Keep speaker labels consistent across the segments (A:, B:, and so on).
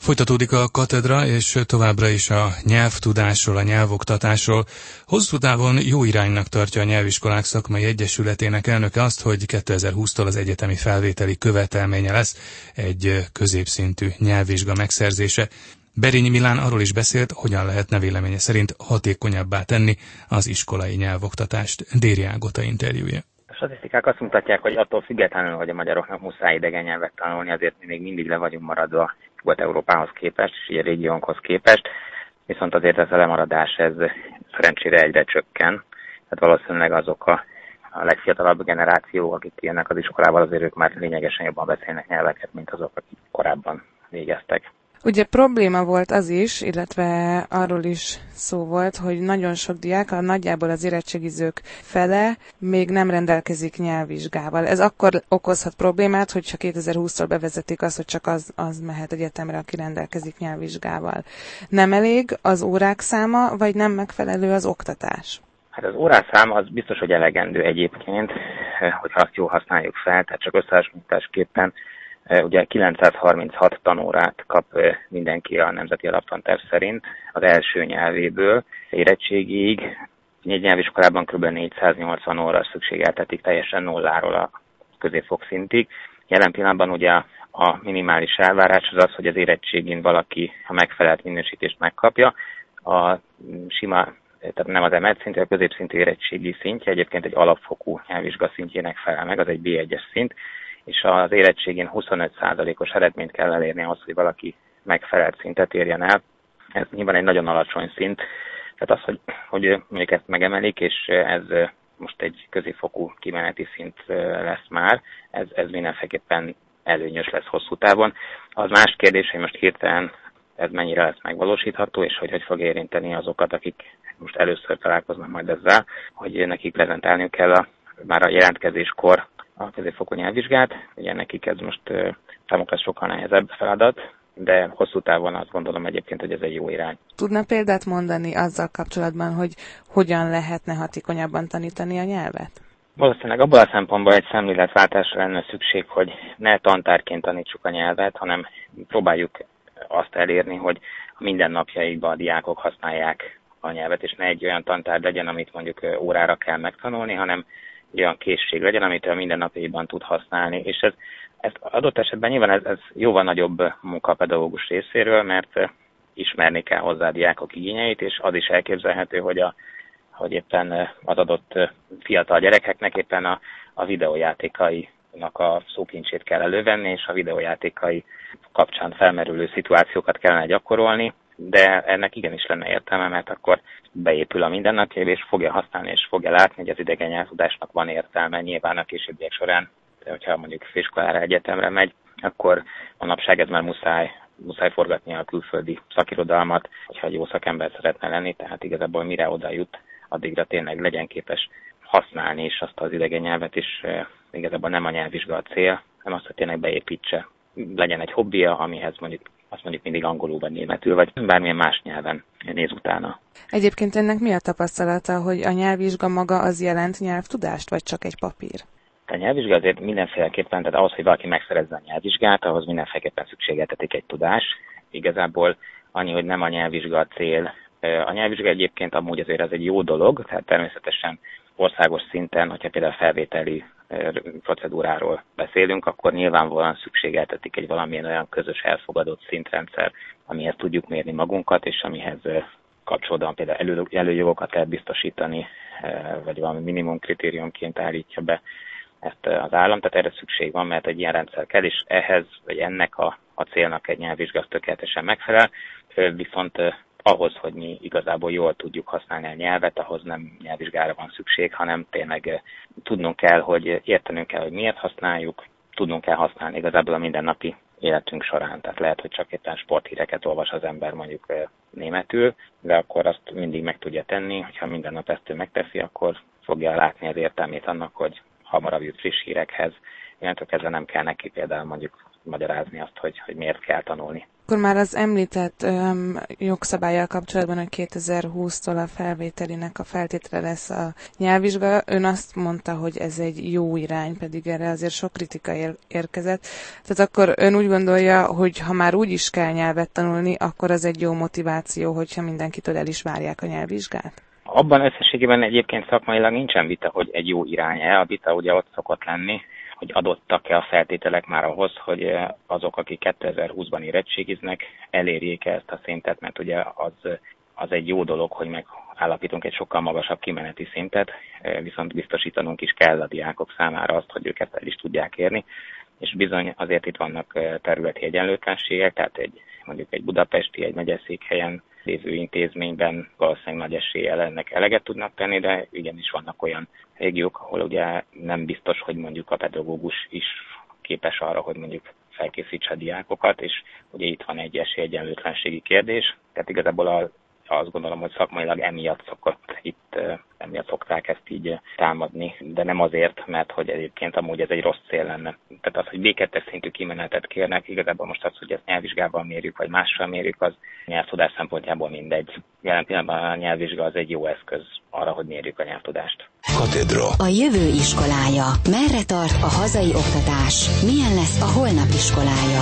A: Folytatódik a katedra, és továbbra is a nyelvtudásról, a nyelvoktatásról. Hosszú távon jó iránynak tartja a Nyelviskolák Szakmai Egyesületének elnöke azt, hogy 2020-tól az egyetemi felvételi követelménye lesz egy középszintű nyelvvizsga megszerzése. Berényi Milán arról is beszélt, hogyan lehetne véleménye szerint hatékonyabbá tenni az iskolai nyelvoktatást. Déri Ágota interjúja.
B: A statisztikák azt mutatják, hogy attól függetlenül, hogy a magyaroknak muszáj idegen nyelvet tanulni, azért mi még mindig le vagyunk maradva Nyugat-Európához képest, és így a régiónkhoz képest, viszont azért ez a lemaradás, ez szerencsére egyre csökken. Tehát valószínűleg azok a legfiatalabb generációk, akik jönnek az iskolával, azért ők már lényegesen jobban beszélnek nyelveket, mint azok, akik korábban végeztek.
C: Ugye probléma volt az is, illetve arról is szó volt, hogy nagyon sok diák, nagyjából az érettségizők fele még nem rendelkezik nyelvvizsgával. Ez akkor okozhat problémát, hogyha 2020-tól bevezetik azt, hogy csak az mehet egyetemre, aki rendelkezik nyelvvizsgával. Nem elég az órák száma, vagy nem megfelelő az oktatás?
B: Hát az óraszám az biztos, hogy elegendő egyébként, hogyha azt jól használjuk fel, tehát csak összehasonlításképpen ugye 936 tanórát kap mindenki a Nemzeti Alaptanterv szerint az első nyelvéből érettségig. Egy nyelviskolában kb. 480 óra szükségeltetik teljesen nulláról a középfok szintig. Jelen pillanatban ugye a minimális elvárás az az, hogy az érettségén valaki a megfelelt minősítést megkapja. A sima, tehát nem az emelt szintű, a középszintű érettségi szintje egyébként egy alapfokú nyelvvizsga szintjének felel meg, az egy B1-es szint, és az érettségén 25%-os eredményt kell elérni ahhoz, hogy valaki megfelelt szintet érjen el. Ez nyilván egy nagyon alacsony szint, tehát az, hogy mondjuk ezt megemelik, és ez most egy középfokú kimeneti szint lesz már, ez mindenféleképpen előnyös lesz hosszú távon. Az más kérdés, hogy most hirtelen ez mennyire lesz megvalósítható, és hogy fog érinteni azokat, akik most először találkoznak majd ezzel, hogy nekik prezentálniuk kell már a jelentkezéskor a középfokú nyelvvizsgát. Ugye nekik ez most számukra sokkal nehezebb feladat, de hosszú távon azt gondolom egyébként, hogy ez egy jó irány.
C: Tudna példát mondani azzal kapcsolatban, hogy hogyan lehetne hatékonyabban tanítani a nyelvet?
B: Valószínűleg abban a szempontból egy szemléletváltásra lenne szükség, hogy ne tantárként tanítsuk a nyelvet, hanem próbáljuk azt elérni, hogy a mindennapjaikban a diákok használják a nyelvet, és ne egy olyan tantárgy legyen, amit mondjuk órára kell megtanulni, hanem egy olyan készség legyen, amit a mindennapjaiban tud használni. És ez adott esetben nyilván ez jóval nagyobb munka a pedagógus részéről, mert ismerni kell hozzá a diákok igényeit, és az is elképzelhető, hogy éppen az adott fiatal gyerekeknek éppen a videójátékainak a szókincsét kell elővenni, és a videójátékai kapcsán felmerülő szituációkat kellene gyakorolni, de ennek igenis lenne értelme, mert akkor beépül a mindennapjaiba, és fogja használni, és fogja látni, hogy az idegen nyelvtudásnak van értelme. Nyilván a későbbiek során, hogyha mondjuk főiskolára, egyetemre megy, akkor manapság ez már muszáj forgatni a külföldi szakirodalmat, hogyha egy jó szakember szeretne lenni, tehát igazából mire oda jut, addigra tényleg legyen képes használni is azt az idegen nyelvet, és igazából nem a nyelvvizsga a cél, hanem azt, hogy tényleg beépítse. Legyen egy hobbija, amihez mondjuk mindig angolul vagy németül, vagy bármilyen más nyelven néz utána.
C: Egyébként ennek mi a tapasztalata, hogy a nyelvvizsga maga az jelent nyelvtudást, vagy csak egy papír?
B: A nyelvvizsga azért mindenféleképpen, tehát ahhoz, hogy valaki megszerezze a nyelvvizsgát, ahhoz mindenféleképpen szükségeltetik egy tudás. Igazából annyi, hogy nem a nyelvvizsga a cél. A nyelvvizsga egyébként amúgy azért ez egy jó dolog, tehát természetesen országos szinten, hogyha például felvételi procedúráról beszélünk, akkor nyilvánvalóan szükségeltetik egy valamilyen olyan közös elfogadott szintrendszer, amihez tudjuk mérni magunkat, és amihez kapcsolódóan például előjogokat lehet biztosítani, vagy valami minimum kritériumként állítja be ezt az állam, tehát erre szükség van, mert egy ilyen rendszer kell, és ehhez, vagy ennek a célnak egy nyelvvizsga tökéletesen megfelel, viszont ahhoz, hogy mi igazából jól tudjuk használni a nyelvet, ahhoz nem nyelvvizsgára van szükség, hanem tényleg tudnunk kell, hogy értenünk kell, hogy miért használjuk, tudnunk kell használni igazából a mindennapi életünk során. Tehát lehet, hogy csak éppen sporthíreket olvas az ember mondjuk németül, de akkor azt mindig meg tudja tenni, hogyha minden nap ezt ő megteszi, akkor fogja látni az értelmét annak, hogy hamarabb jut friss hírekhez. Innentől kezdve nem kell neki például mondjuk magyarázni azt, hogy miért kell tanulni.
C: Akkor már az említett jogszabállyal kapcsolatban, hogy 2020-tól a felvételinek a feltétele lesz a nyelvvizsga, ön azt mondta, hogy ez egy jó irány, pedig erre azért sok kritika érkezett. Tehát akkor ön úgy gondolja, hogy ha már úgy is kell nyelvet tanulni, akkor az egy jó motiváció, hogyha mindenkitől el is várják a nyelvvizsgát?
B: Abban összességében egyébként szakmailag nincsen vita, hogy egy jó irány-e. A vita ugye ott szokott lenni, hogy adottak-e a feltételek már ahhoz, hogy azok, akik 2020-ban érettségiznek, elérjék ezt a szintet, mert ugye az egy jó dolog, hogy megállapítunk egy sokkal magasabb kimeneti szintet, viszont biztosítanunk is kell a diákok számára azt, hogy ők ezt el is tudják érni, és bizony azért itt vannak területi egyenlőtlenségek, tehát mondjuk egy budapesti, egy megyeszékhelyen lévő intézményben valószínűleg nagy eséllyel ennek eleget tudnak tenni, de igenis vannak olyan régiók, ahol ugye nem biztos, hogy mondjuk a pedagógus is képes arra, hogy mondjuk felkészítse a diákokat, és ugye itt van egy esélyegyenlőtlenségi kérdés, tehát igazából azt gondolom, hogy szakmailag emiatt szokták ezt így támadni, de nem azért, mert hogy egyébként amúgy ez egy rossz cél lenne. Tehát az, hogy B2-es szintű kimenetet kérnek, igazából most az, hogy ezt nyelvvizsgával mérjük, vagy mással mérjük, az nyelvtudás szempontjából mindegy. Jelen pillanatban a nyelvvizsga az egy jó eszköz arra, hogy mérjük a nyelvtudást.
D: Katedra. A jövő iskolája. Merre tart a hazai oktatás? Milyen lesz a holnap iskolája?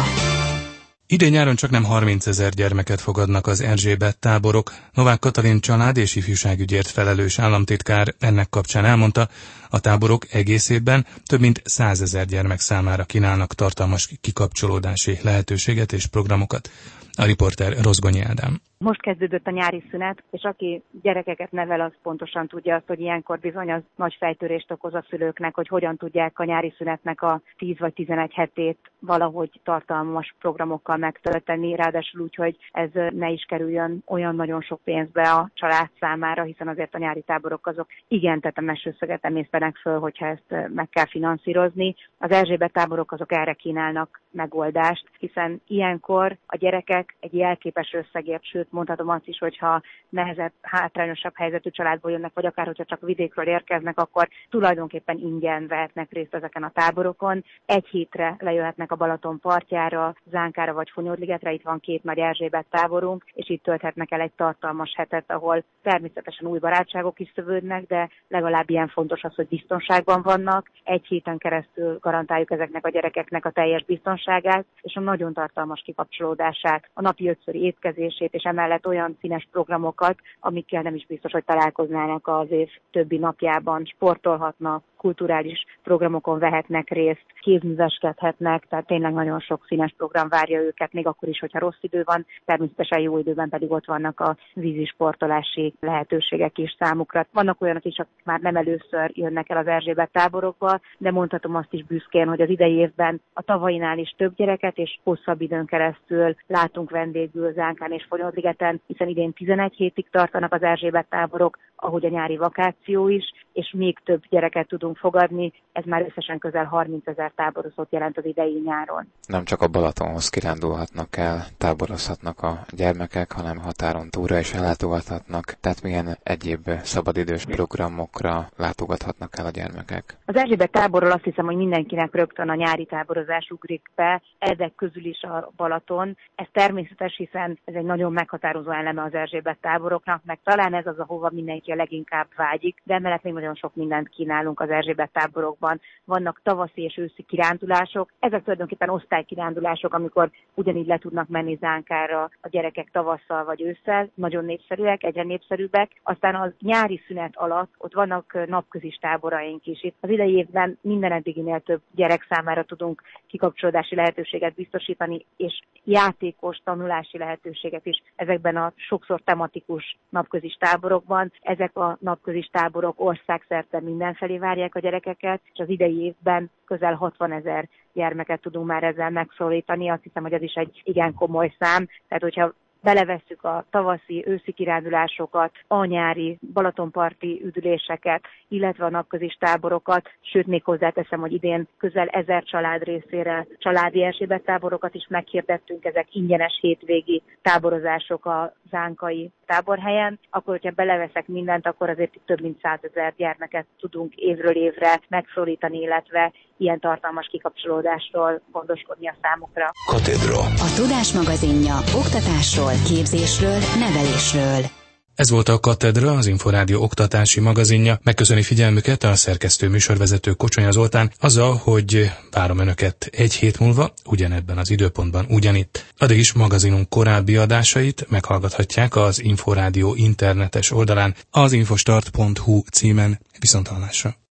A: Idén nyáron csaknem 30 000 gyermeket fogadnak az Erzsébet táborok. Novák Katalin család- és ifjúságügyért felelős államtitkár ennek kapcsán elmondta, a táborok egész évben több mint 100 000 gyermek számára kínálnak tartalmas kikapcsolódási lehetőséget és programokat. A riporter Rozgonyi Ádám.
E: Most kezdődött a nyári szünet, és aki gyerekeket nevel, az pontosan tudja azt, hogy ilyenkor bizony az nagy fejtörést okoz a szülőknek, hogy hogyan tudják a nyári szünetnek a 10 vagy 11 hetét valahogy tartalmas programokkal megtölteni, ráadásul úgy, hogy ez ne is kerüljön olyan nagyon sok pénzbe a család számára, hiszen azért a nyári táborok azok igen tetemes összeget emésztenek föl, hogyha ezt meg kell finanszírozni. Az Erzsébet táborok azok erre kínálnak megoldást, hiszen ilyenkor a gyerekek egy jelképes összegért, sőt mondhatom azt is, hogyha nehezebb, hátrányosabb helyzetű családból jönnek, vagy akár hogyha csak vidékről érkeznek, akkor tulajdonképpen ingyen vehetnek részt ezeken a táborokon. Egy hétre lejöhetnek a Balaton partjára, Zánkára vagy Fonyódligetre, itt van 2 nagy Erzsébet táborunk, és itt tölthetnek el egy tartalmas hetet, ahol természetesen új barátságok is szövődnek, de legalább ilyen fontos az, hogy biztonságban vannak. Egy héten keresztül garantáljuk ezeknek a gyerekeknek a teljes biztonságát, és a nagyon tartalmas kikapcsolódását, a napi 5-szöri étkezését, és emellett olyan színes programokat, amikkel nem is biztos, hogy találkoznának az év többi napjában, sportolhatnak, kulturális programokon vehetnek részt, kézműveskedhetnek, tehát tényleg nagyon sok színes program várja őket, még akkor is, hogyha rossz idő van, természetesen jó időben pedig ott vannak a vízisportolási lehetőségek is számukra. Vannak olyanok is, akik már nem először jönnek el az Erzsébet táborokba, de mondhatom azt is büszkén, hogy az idei évben a tavainál is több gyereket, és hosszabb időn keresztül látunk vendégül Zánkán és Fonyódligeten, hiszen idén 11 hétig tartanak az Erzsébet táborok, ahogy a nyári vakáció is, és még több gyereket tudunk fogadni, ez már összesen közel 30 000 táborozót jelent az idei nyáron.
F: Nem csak a Balatonhoz kirándulhatnak el, táborozhatnak a gyermekek, hanem határon túlra is ellátogathatnak, tehát milyen egyéb szabadidős programokra látogathatnak el a gyermekek.
E: Az Erzsébet táborról azt hiszem, hogy mindenkinek rögtön a nyári táborozás ugrik be, ezek közül is a Balaton. Ez természetes, hiszen ez egy nagyon meghatározó eleme az Erzsébet táboroknak, meg talán ez az, ahova mindenki a leginkább vágyik, de emellett még nagyon sok mindent kínálunk az Erzsébet táborokban. Vannak tavaszi és őszi kirándulások, ezek tulajdonképpen osztálykirándulások, amikor ugyanígy le tudnak menni Zánkára a gyerekek tavasszal vagy ősszel, nagyon népszerűek, egyre népszerűbbek. Aztán a nyári szünet alatt ott vannak napközis táboraink is. Itt az idei évben minden eddiginél több gyerek számára tudunk kikapcsolódási lehetőséget biztosítani, és játékos tanulási lehetőséget is ezekben a sokszor tematikus napközis táborokban. Ezek a napközis táborok országszerte mindenfelé várják a gyerekeket, és az idei évben közel 60 000 gyermeket tudunk már ezzel megszólítani. Azt hiszem, hogy ez is egy igen komoly szám. Tehát, hogyha belevesszük a tavaszi, őszi kirándulásokat, a nyári balatonparti üdüléseket, illetve a napközis táborokat, sőt még hozzáteszem, hogy idén közel 1000 család részére családi Erzsébet táborokat is meghirdettünk, ezek ingyenes hétvégi táborozások a zánkai táborhelyen, akkor hogyha beleveszek mindent, akkor azért több mint 100 000 gyermeket tudunk évről évre megszólítani, illetve ilyen tartalmas kikapcsolódásról gondoskodni a számukra.
D: Katedra. A Tudás magazinja oktatásról, képzésről, nevelésről.
A: Ez volt a Katedra, az Inforádió oktatási magazinja. Megköszöni figyelmüket a szerkesztő műsorvezető Kocsonya Zoltán, azzal, hogy várom Önöket egy hét múlva, ugyanebben az időpontban, ugyanitt. Addig is magazinunk korábbi adásait meghallgathatják az Inforádió internetes oldalán, az infostart.hu címen. Viszonthallásra.